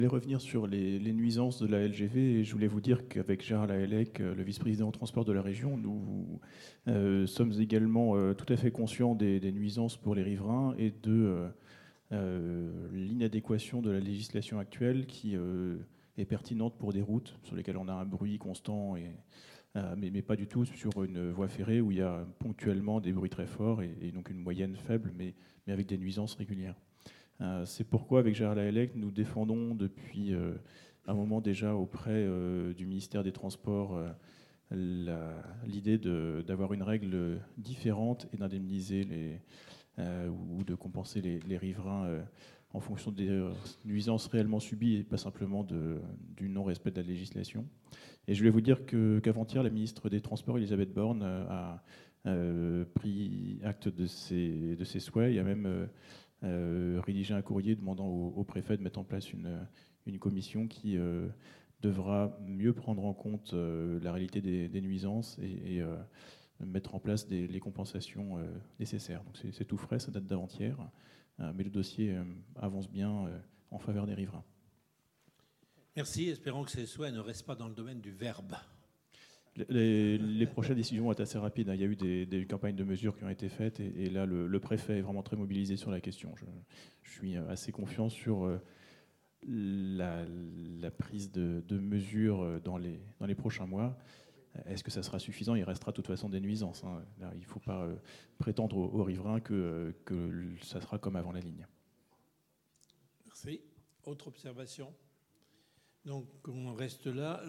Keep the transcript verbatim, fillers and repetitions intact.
Je voulais revenir sur les, les nuisances de la L G V et je voulais vous dire qu'avec Gérard Lahellec, le vice-président au transport de la région, nous euh, sommes également euh, tout à fait conscients des, des nuisances pour les riverains et de euh, euh, l'inadéquation de la législation actuelle qui euh, est pertinente pour des routes sur lesquelles on a un bruit constant, et, euh, mais, mais pas du tout sur une voie ferrée où il y a ponctuellement des bruits très forts et, et donc une moyenne faible, mais, mais avec des nuisances régulières. Euh, c'est pourquoi, avec Gérard Lahellec, nous défendons depuis euh, un moment déjà auprès euh, du ministère des Transports euh, la- l'idée de- d'avoir une règle différente et d'indemniser les, euh, ou de compenser les, les riverains euh, en fonction des euh, nuisances réellement subies et pas simplement de- du non-respect de la législation. Et je voulais vous dire que, qu'avant-hier, la ministre des Transports, Elisabeth Borne, euh, a euh, pris acte de ses, de ses souhaits. Il y a même euh, euh, rédigé un courrier demandant au, au préfet de mettre en place une, une commission qui euh, devra mieux prendre en compte euh, la réalité des, des nuisances et, et, euh, mettre en place des, les compensations euh, nécessaires. Donc c'est, c'est tout frais, ça date d'avant-hier, euh, mais le dossier euh, avance bien euh, en faveur des riverains. Merci, espérons que ces souhaits ne restent pas dans le domaine du verbe. Les, les prochaines décisions vont être assez rapides. Il y a eu des, des campagnes de mesures qui ont été faites et, et là, le, le préfet est vraiment très mobilisé sur la question. Je, je suis assez confiant sur euh, la, la prise de, de mesures dans les, dans les prochains mois. Est-ce que ça sera suffisant? Il restera de toute façon des nuisances, hein. Là, il ne faut pas euh, prétendre aux, aux riverains que, que ça sera comme avant la ligne. Merci. Autre observation? Donc, on reste là.